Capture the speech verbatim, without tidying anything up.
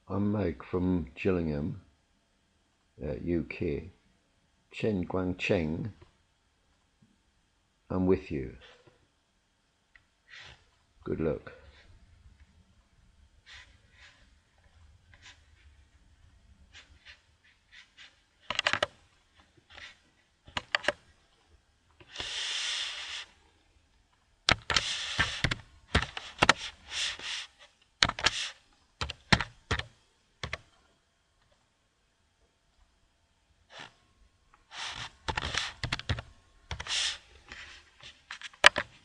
I'm Meg from Gillingham, uh, U K. Chen Guangcheng, I'm with you. Good luck.